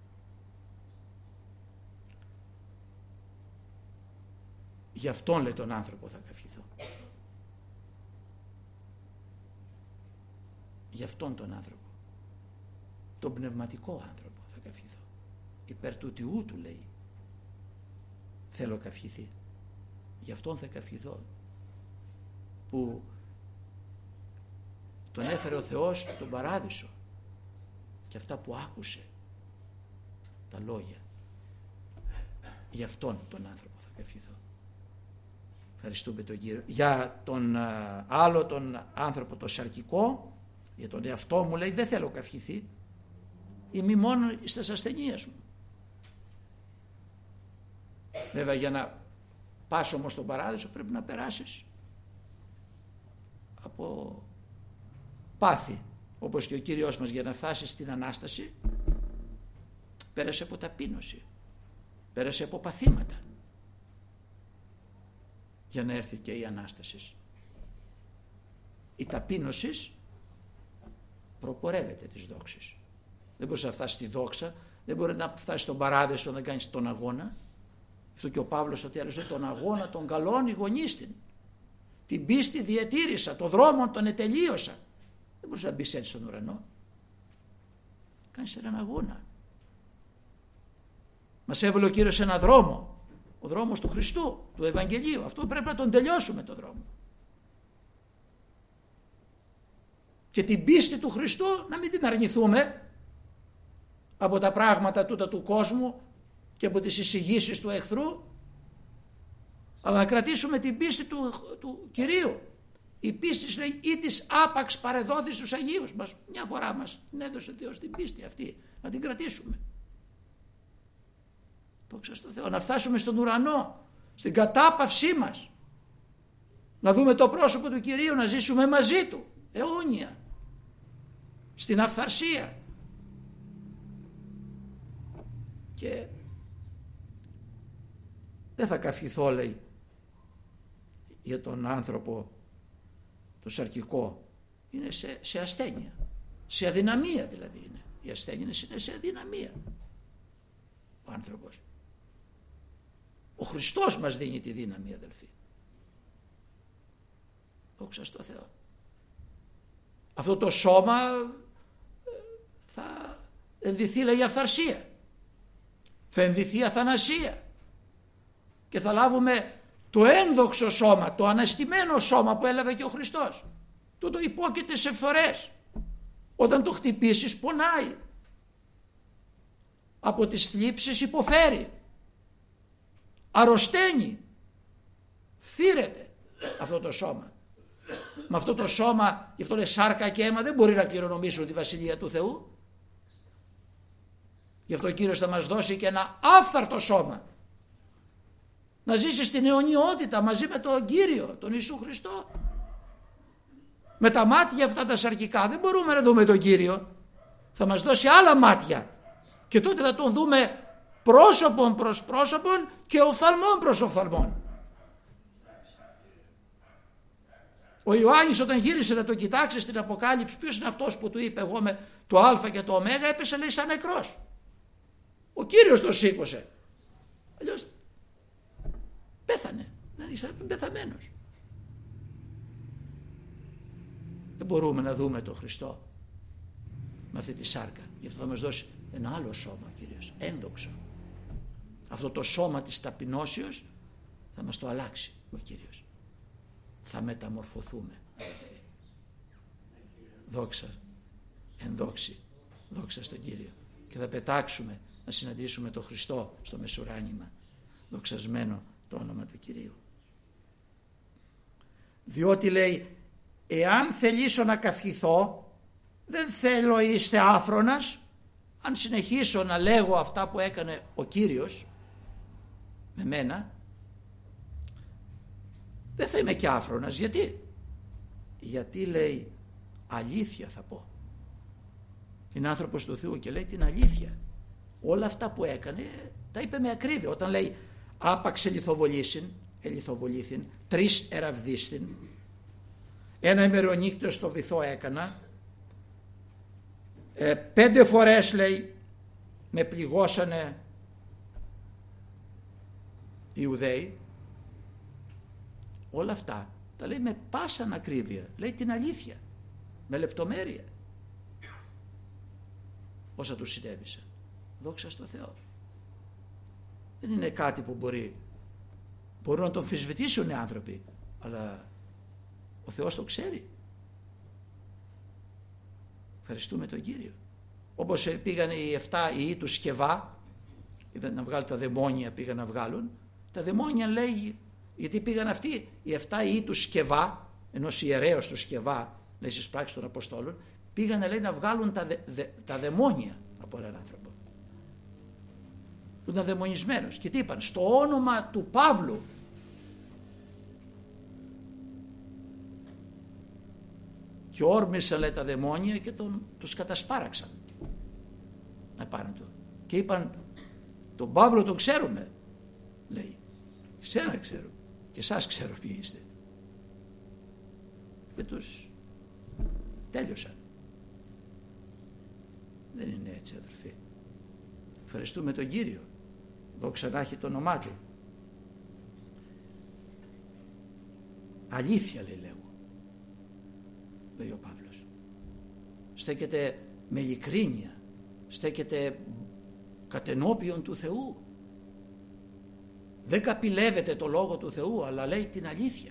Γι' αυτόν, λέει, τον άνθρωπο θα καυχηθώ. Γι' αυτόν τον άνθρωπο, τον πνευματικό άνθρωπο θα καυχηθώ. Υπέρ του Τιού του, λέει, θέλω καυχηθεί. Γι' αυτόν θα καυχηθώ, που τον έφερε ο Θεός τον παράδεισο και αυτά που άκουσε, τα λόγια. Γι' αυτόν τον άνθρωπο θα καυχηθώ. Ευχαριστούμε τον Κύριο. Για τον α, άλλο τον άνθρωπο το σαρκικό, για τον εαυτό μου, λέει, δεν θέλω καυχηθεί, είμαι μόνο στις ασθενείες μου. Βέβαια, για να πας όμως στον παράδεισο πρέπει να περάσεις από πάθη, όπως και ο Κύριος μας, για να φτάσει στην Ανάσταση πέρασε από ταπείνωση, πέρασε από παθήματα για να έρθει και η Ανάσταση. Η ταπείνωση προπορεύεται της δόξης. Δεν μπορείς να φτάσεις στη δόξα, δεν μπορεί να φτάσεις στον παράδεισο να κάνεις τον αγώνα. Αυτό και ο Παύλος ότι έλεγε, τον αγώνα των καλών ηγονίστην. Την πίστη διατήρησα, το δρόμο τον ετελείωσα. Δεν μπορείς να μπεις έτσι στον ουρανό. Κάνεις έναν αγώνα. Μας έβαλε ο Κύριος έναν δρόμο. Ο δρόμος του Χριστού, του Ευαγγελίου. Αυτό πρέπει να τον τελειώσουμε το δρόμο. Και την πίστη του Χριστού να μην την αρνηθούμε από τα πράγματα τούτα του κόσμου και από τις εισηγήσεις του εχθρού, αλλά να κρατήσουμε την πίστη του, του Κυρίου. Η πίστη, λέει, ή της άπαξ παρεδόθη στους Αγίους μας. Μια φορά μας την έδωσε Θεός την πίστη αυτή, να την κρατήσουμε. Δόξα τω Θεώ, να φτάσουμε στον ουρανό, στην κατάπαυσή μας, να δούμε το πρόσωπο του Κυρίου, να ζήσουμε μαζί του αιώνια, στην αυθαρσία. Και δεν θα καυχηθώ, λέει, για τον άνθρωπο το σαρκικό. Είναι σε, σε ασθένεια, σε αδυναμία δηλαδή είναι. Η ασθένεια είναι σε αδυναμία ο άνθρωπος. Ο Χριστός μας δίνει τη δύναμη, αδελφοί. Δόξα τω Θεώ. Αυτό το σώμα θα ενδυθεί, λέει, αυθαρσία. Θα ενδυθεί αθανασία. Και θα λάβουμε το ένδοξο σώμα, το αναστημένο σώμα που έλαβε και ο Χριστός. Τούτο υπόκειται σε φθορές. Όταν το χτυπήσεις πονάει. Από τις θλίψεις υποφέρει. Αρρωσταίνει. Φύρεται αυτό το σώμα. Με αυτό το σώμα, γι' αυτό λέει σάρκα και αίμα, δεν μπορεί να κληρονομήσουν τη Βασιλεία του Θεού. Γι' αυτό ο Κύριος θα μας δώσει και ένα άφθαρτο σώμα. Να ζήσει στην αιωνιότητα μαζί με τον Κύριο, τον Ιησού Χριστό. Με τα μάτια αυτά τα σαρκικά δεν μπορούμε να δούμε τον Κύριο. Θα μας δώσει άλλα μάτια. Και τότε θα τον δούμε πρόσωπον προς πρόσωπον και οφθαλμόν προς οφθαλμόν. Ο Ιωάννης όταν γύρισε να τον κοιτάξει στην Αποκάλυψη, ποιος είναι αυτός που του είπε εγώ με το Α και το Ω, έπεσε, λέει, σαν νεκρός. Ο Κύριος τον σήκωσε. Αλλιώς πέθανε, δεν είσαι πεθαμένος. Δεν μπορούμε να δούμε τον Χριστό με αυτή τη σάρκα. Γι' αυτό θα μας δώσει ένα άλλο σώμα ο Κύριος, ένδοξο. Αυτό το σώμα της ταπεινώσεως θα μας το αλλάξει ο Κύριος. Θα μεταμορφωθούμε. Δόξα, ενδόξη, δόξα στον Κύριο. Και θα πετάξουμε να συναντήσουμε τον Χριστό στο μεσουράνημα. Δοξασμένο το όνομα του Κυρίου. Διότι λέει, εάν θελήσω να καυχηθώ, δεν θέλω είστε άφρονας. Αν συνεχίσω να λέγω αυτά που έκανε ο Κύριος με μένα, δεν θα είμαι και άφρονας. Γιατί? Γιατί λέει, αλήθεια θα πω. Είναι άνθρωπος του Θεού και λέει την αλήθεια. Όλα αυτά που έκανε τα είπε με ακρίβεια. Όταν λέει άπαξ ελιθοβολήσιν, ελιθοβολήθην, τρεις εραβδίστην, ένα ημερονύκτιο στο βυθό έκανα, ε, πέντε φορές λέει με πληγώσανε οι Ιουδαίοι. Όλα αυτά τα λέει με πάσα ακρίβεια, λέει την αλήθεια, με λεπτομέρεια όσα του συνέβησαν. Δόξα στο Θεό. Δεν είναι κάτι που μπορεί μπορούν να το αμφισβητήσουν οι άνθρωποι, αλλά ο Θεός το ξέρει. Ευχαριστούμε τον Κύριο. Όπως πήγαν οι εφτά ιοί του Σκευά, είδαν να βγάλουν τα δαιμόνια, πήγαν να βγάλουν τα δαιμόνια, λέει, γιατί πήγαν αυτοί οι εφτά ιοί του Σκευά, ενός ιερέως του Σκευά, λέει στις πράξεις των Αποστόλων, πήγαν, λέει, να βγάλουν τα, δε, δε, τα δαιμόνια από έναν άνθρωπο που ήταν δαιμονισμένος. Και τι είπαν? Στο όνομα του Παύλου. Και όρμησαν, λέει, τα δαιμόνια και τον, τους κατασπάραξαν απάνω του. Και είπαν, τον Παύλο τον ξέρουμε, λέει. Σένα ξέρω και εσάς ξέρω ποιοι είστε. Και τους τέλειωσαν. Δεν είναι έτσι, αδελφοί. Ευχαριστούμε τον Κύριο. Δόξα να έχει το όνομά του. Αλήθεια, λέει, λέγω, λέει ο Παύλος. Στέκεται με ειλικρίνεια, στέκεται κατενώπιον του Θεού. Δεν καπηλεύεται το λόγο του Θεού, αλλά λέει την αλήθεια.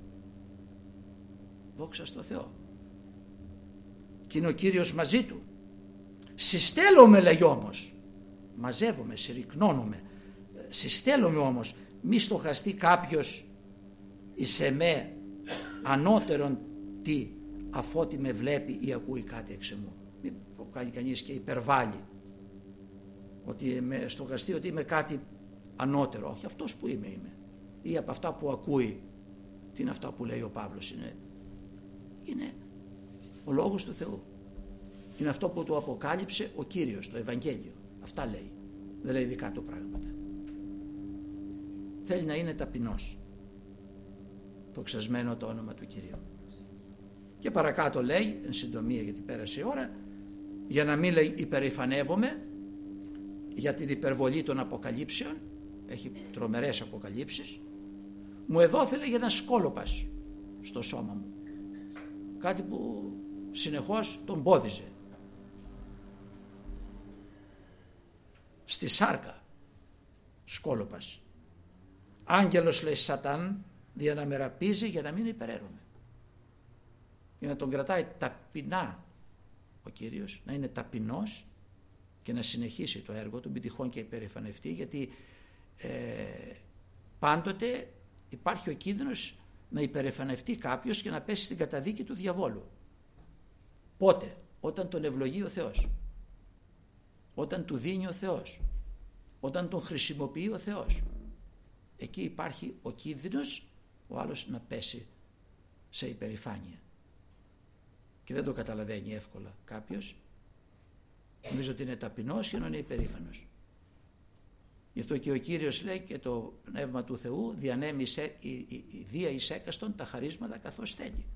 Δόξα στο Θεό. Και είναι ο Κύριος μαζί του. Συστέλλομαι, λέει, όμως. Μαζεύομαι, συρρυκνώνομαι. Συστέλλομαι όμως. Μη στοχαστεί κάποιος εις εμέ ανώτερον τι, αφότι με βλέπει ή ακούει κάτι εξ εμού. Μην το κάνει κανείς και υπερβάλλει. Ότι με στοχαστεί ότι είμαι κάτι ανώτερο. Όχι, αυτός που είμαι είμαι. Ή από αυτά που ακούει. Τι είναι αυτά που λέει ο Παύλος? Είναι, είναι ο λόγος του Θεού. Είναι αυτό που του αποκάλυψε ο Κύριος, το Ευαγγέλιο. Αυτά λέει. Δεν λέει δικά του πράγματα. Θέλει να είναι ταπεινός. Δοξασμένο το όνομα του Κυρίου. Και παρακάτω λέει, εν συντομία γιατί πέρασε η ώρα, για να μην, λέει, υπερηφανεύομαι για την υπερβολή των αποκαλύψεων, έχει τρομερές αποκαλύψεις, μου εδόθη για ένα σκόλοπας στο σώμα μου. Κάτι που συνεχώς τον μπόδιζε. Στη σάρκα σκόλοπας. Άγγελος, λέει, Σατάν, για να με ραπίζει, για να μην υπεραίρομαι. Για να τον κρατάει ταπεινά ο Κύριος, να είναι ταπεινός και να συνεχίσει το έργο του, μην τυχόν και υπερηφανευτεί, γιατί ε, πάντοτε υπάρχει ο κίνδυνος να υπερηφανευτεί κάποιος και να πέσει στην καταδίκη του διαβόλου. Πότε? Όταν τον ευλογεί ο Θεός, όταν του δίνει ο Θεός, όταν τον χρησιμοποιεί ο Θεός. Εκεί υπάρχει ο κίνδυνος ο άλλος να πέσει σε υπερηφάνεια. Και δεν το καταλαβαίνει εύκολα κάποιος. Νομίζω ότι είναι ταπεινός και είναι υπερήφανος. Γι' αυτό και ο Κύριος λέει, και το Πνεύμα του Θεού διανέμει σε, η, η, η Δία εις έκαστον τα χαρίσματα καθώς θέλει.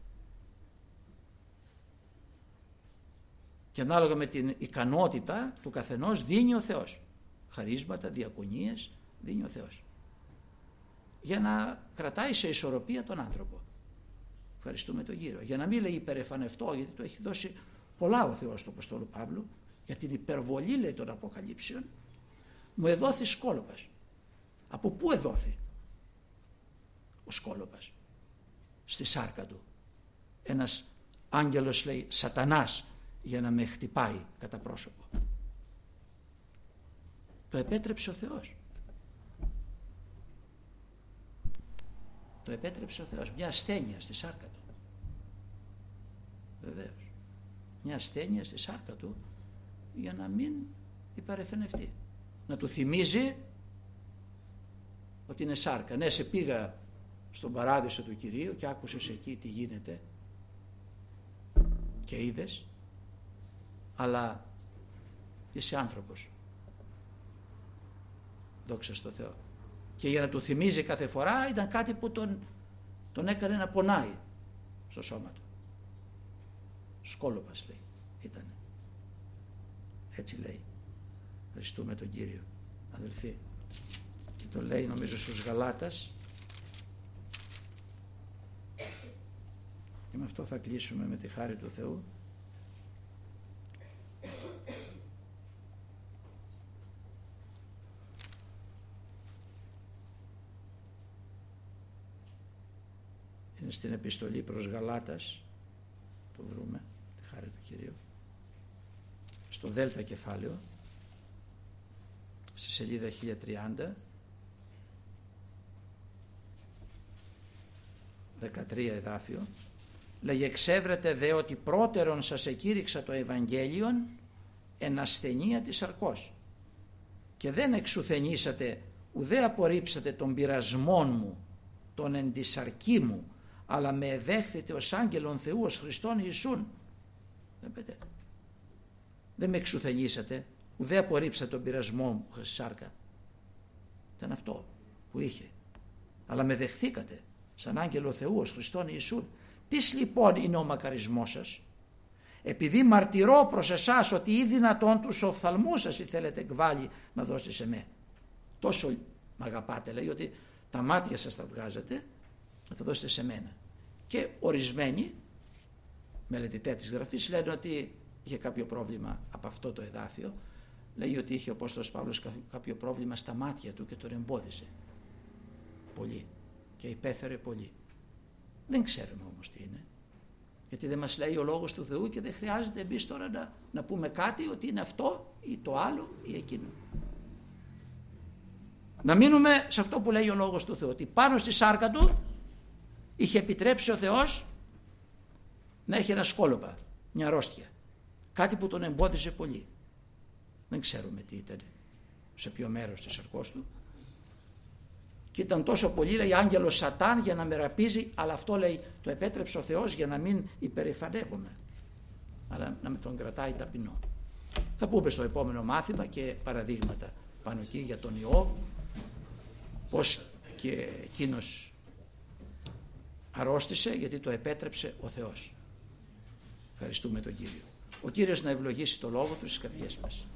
Και ανάλογα με την ικανότητα του καθενός δίνει ο Θεός. Χαρίσματα, διακονίες δίνει ο Θεός. Για να κρατάει σε ισορροπία τον άνθρωπο. Ευχαριστούμε τον Κύριο. Για να μην, λέει, υπερεφανευτώ, γιατί το έχει δώσει πολλά ο Θεός του Αποστόλου Παύλου, για την υπερβολή, λέει, των αποκαλύψεων, μου εδόθη σκόλοπας. Από πού εδόθη ο σκόλοπας? Στη σάρκα του. Ένας άγγελος, λέει, Σατανάς, για να με χτυπάει κατά πρόσωπο. Το επέτρεψε ο Θεός. Το επέτρεψε ο Θεός. Μια ασθένεια στη σάρκα του. Βεβαίως. Μια ασθένεια στη σάρκα του για να μην υπερεφαινευτεί. Να του θυμίζει ότι είναι σάρκα. Ναι, σε πήγα στον παράδεισο του Κυρίου και άκουσες εκεί τι γίνεται και είδες, αλλά είσαι άνθρωπος. Δόξα στο Θεό. Και για να του θυμίζει κάθε φορά ήταν κάτι που τον, τον έκανε να πονάει στο σώμα του. Σκόλοπας λέει ήτανε. Έτσι λέει. Ευχαριστούμε τον Κύριο, αδελφοί. Και το λέει νομίζω στους Γαλάτας. Και με αυτό θα κλείσουμε με τη χάρη του Θεού. Είναι στην επιστολή προς Γαλάτας, το βρούμε, τη χάρη του Κυρίου, στο Δέλτα κεφάλαιο, στη σελίδα χίλια τριάντα, δεκατρία εδάφιο, λέγει: εξέβρετε δε ότι πρώτερον σας εκήρυξα το Ευαγγέλιον εν ασθενεία της σαρκός και δεν εξουθενήσατε ουδέ απορρίψατε των πειρασμών μου τον εν τη σαρκή μου, αλλά με εδέχθητε ως άγγελον Θεού, ως Χριστόν Ιησούν. Βλέπετε, δεν με εξουθενήσατε ουδέ απορρίψατε τον πειρασμό μου στη σάρκα. Ήταν αυτό που είχε, αλλά με δεχθήκατε σαν άγγελο Θεού, ως Χριστόν Ιησούν. Ποιος λοιπόν είναι ο μακαρισμός σας? Επειδή μαρτυρώ προς εσάς ότι ή δυνατόν τους οφθαλμούς σας ή θέλετε εκβάλει να δώσετε σε μέ. Τόσο μ' αγαπάτε, λέει, ότι τα μάτια σας τα βγάζετε να τα δώσετε σε μένα. Και ορισμένοι μελετητές της Γραφής λένε ότι είχε κάποιο πρόβλημα από αυτό το εδάφιο. Λέει ότι είχε ο Απόστολος Παύλος κάποιο πρόβλημα στα μάτια του και τον εμπόδιζε πολύ και υπέφερε πολύ. Δεν ξέρουμε όμως τι είναι, γιατί δεν μας λέει ο Λόγος του Θεού και δεν χρειάζεται εμείς τώρα να, να πούμε κάτι ότι είναι αυτό ή το άλλο ή εκείνο. Να μείνουμε σε αυτό που λέει ο Λόγος του Θεού, ότι πάνω στη σάρκα του είχε επιτρέψει ο Θεός να έχει ένα σκόλοπα, μια αρρώστια, κάτι που τον εμπόδιζε πολύ. Δεν ξέρουμε τι ήταν, σε ποιο μέρος της σαρκός του, και ήταν τόσο πολύ, λέει, άγγελος Σατάν για να με ραπίζει, αλλά αυτό, λέει, το επέτρεψε ο Θεός για να μην υπερηφανεύομαι, αλλά να με τον κρατάει ταπεινό. Θα πούμε στο επόμενο μάθημα και παραδείγματα πάνω εκεί για τον Ιώβ, πως και εκείνος αρρώστησε γιατί το επέτρεψε ο Θεός. Ευχαριστούμε τον Κύριο. Ο Κύριος να ευλογήσει το λόγο του στις καρδιές μας.